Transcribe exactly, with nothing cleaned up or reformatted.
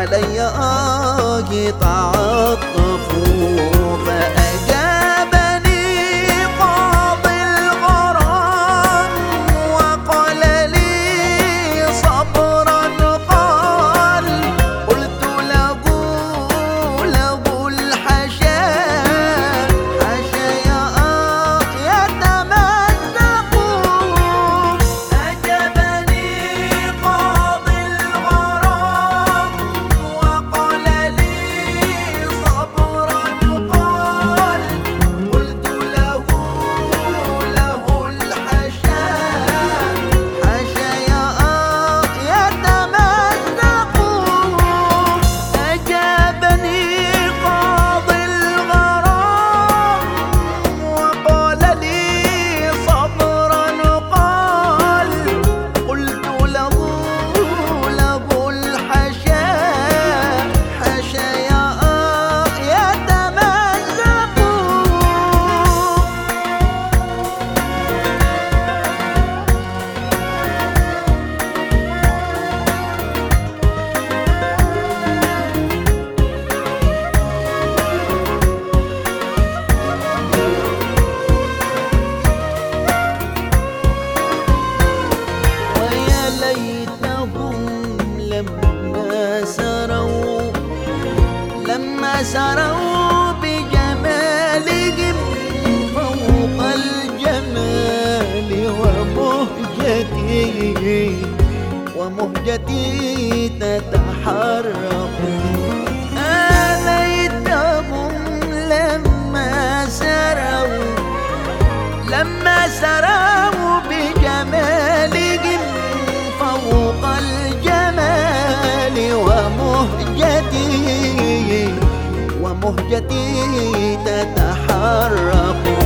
علي آه تعطفوا فأجابني قاضي الغرام وقال لي صبرا قال قلت له له الحشا حشا يا آه يتمزقون أجابني قاضي الغرام وقال لي صبرا قال قلت له له الحشا حشا يا آه يتمزقون أجابني قاضي الغرام وقال لي صبرا قال قلت له له الحشا حشا يا آه يتمزقون ويا ليتهم لما سروا لما سروا بجمالهم فوق الجمال ومهجتي ومهجتي تتحرك آه ليتهم لما سروا لما سروا بجمالهم فوق الجمال ومهجتي ومهجتي تتحرك